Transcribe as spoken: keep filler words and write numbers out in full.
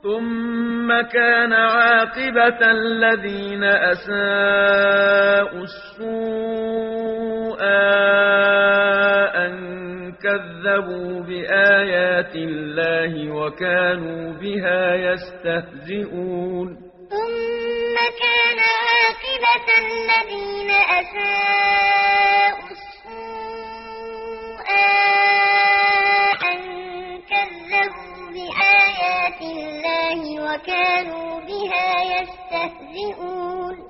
ثم كان عاقبة الذين أساءوا السوء أن كذبوا بآيات الله وكانوا بها يستهزئون ثم كان عاقبة الذين أساءوا السوء أن كذبوا بآيات الله وكانوا بها يستهزئون